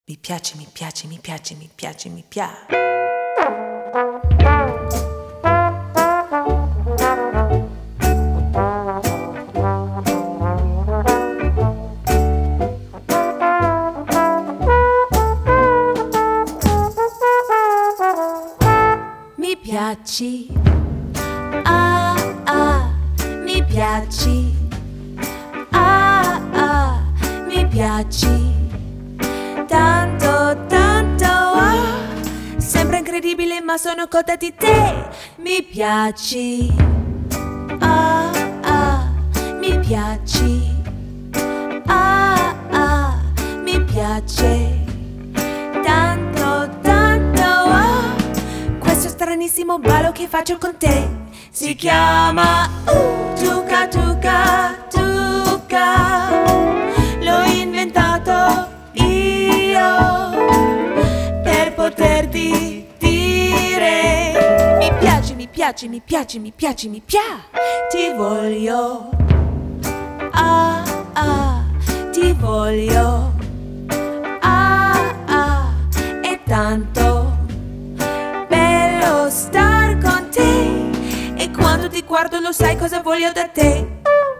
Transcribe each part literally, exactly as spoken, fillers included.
Mi piace, mi piace, mi piace, mi piace, mi piace. Mi piaci, ah ah, mi piaci, ah ah, mi piaci. Tanto, tanto, ah, sembra incredibile ma sono cotta di te. Mi piaci, ah ah, mi piaci, ah ah, mi piace. Tanto, tanto, ah, questo stranissimo ballo che faccio con te si chiama uh, Tuca Tuca Tuca. L'ho inventato per poterti dire mi piace, mi piace, mi piace, mi piace, mi piace. Ti voglio, ah ah, ti voglio, ah ah. È tanto bello star con te e quando ti guardo lo sai cosa voglio da te.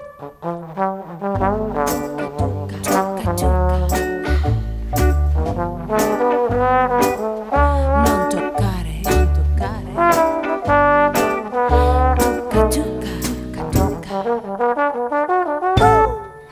Tuca, tuca. Non toccare, non toccare. Tuca, tuca, tuca, tuca.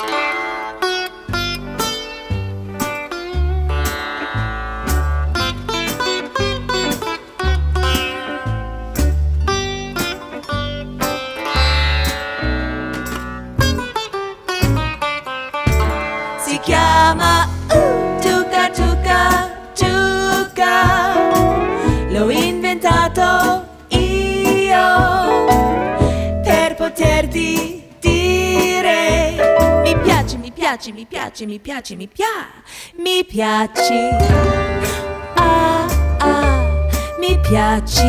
Si chiama uh, Tuca Tuca Tuca. L'ho inventato io per poterti dire mi piace, mi piace, mi piace, mi piace, mi piace. Mi piaci, ah ah, mi piaci,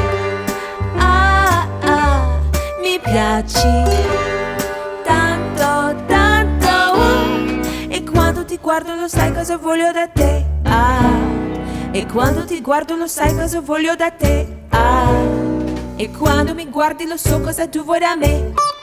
ah ah, mi piaci. Tanto, tanto, oh, e quando ti guardo lo sai cosa voglio da te. Ah, e quando ti guardo lo sai cosa voglio da te. Ah, e quando mi guardi lo so cosa tu vuoi da me.